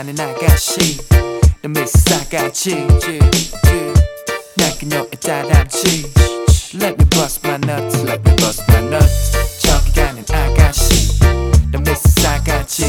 가는 아가씨 너 미스 싸가지 날 그녀의 다람쥐 Let me bust my nuts Let me bust my nuts 저기 가는 아가씨 너 미스 싸가지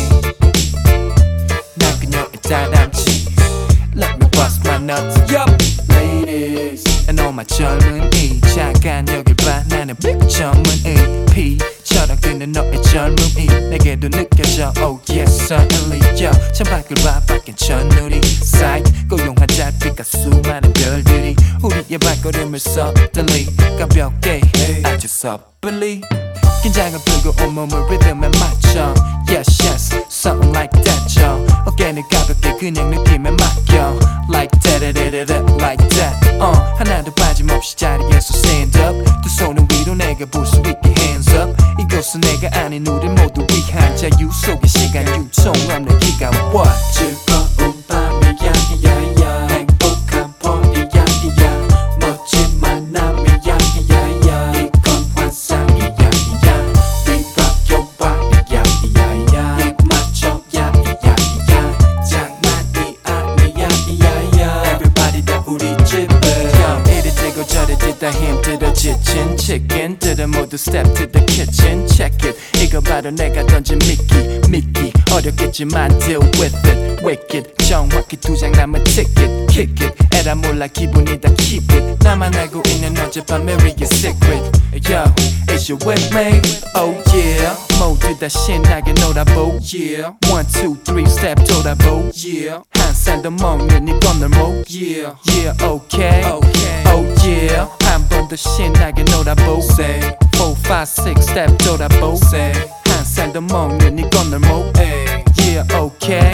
날 그녀의 다람쥐 Let me bust my nuts Yup Ladies And all my 젊은이 잠깐 여길 봐 나는 백점은이 피처럼 끄는 너의 젊음이 내게도 느껴져 Oh yes certainly yo 창밖을 봐 밖엔 첫눈이 Sight 고요한 달빛과 수많은 별들이 우리의 발걸음을 suddenly 가볍게 아주 섣불리 긴장을 풀고 온몸을 리듬에 맞춰 Yes yes something like that yo 어깨는 가볍게 그냥 느낌에 맡겨 Like that like that 하나도 빠짐없이 자리에서 stand up 두 손은 위로 내가 볼 수 있게 hands up 이곳은 내가 아닌 우리 모두 위한 자유 속의 시간 유통 없는 기간 What 즐거운 밤이야 야야 행복한 벌이야 야 멋진 만남이야 야야 이건 환상이야 야 We rock your body 야야 입 맞춰 야야 장난이 아니야 야야 Everybody 다 우리 집에 이리 뛰고 저리 뛰다 힘들어 지친 치킨들은 모두 step to the kitchen check it 이거 바로 내가 던진 미끼 어렵겠지만 deal with it wicked 정확히 두 장 남은 ticket kick it 에라 몰라 기분이 다 keep it 나만 알고 있는 어젯밤의 real secret Yo is you with me? Oh yeah 모두 다 신나게 놀아보 Yeah 1, 2, 3 step 돌아보 Yeah 한 살 더 먹는 이 건널목 Yeah yeah okay Oh yeah 한 번 더 신나게 놀아보 Say 4, 5, 6 step 돌아보 Say 한 살 더 먹는 이 건널목 Yeah okay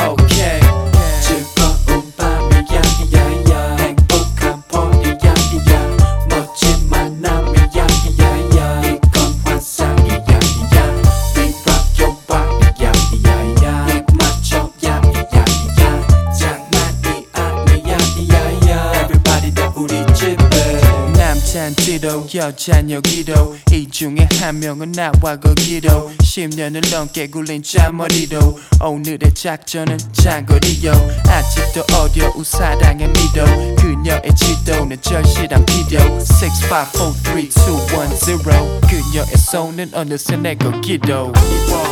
즐거운 밤이야 야야 행복한 벌이야 야 멋진 만남이야 야야 이건 환상이야 야 We rock your body 야야 입 맞춰 야야 장난이 아니야 야야 Everybody 다 우리 집에 남잔 뒤로 여잔 여기로 이 중에 한 명은 나와 거기로 10년을 넘게 굴린 잔머리로 오늘의 작전은 장거리요 아직도 어려운 사랑의 미도 그녀의 지도는 절실한 비디오 6, 5, 4, 3, 2, 1, 0 그녀의 손은 어느새 내 거기로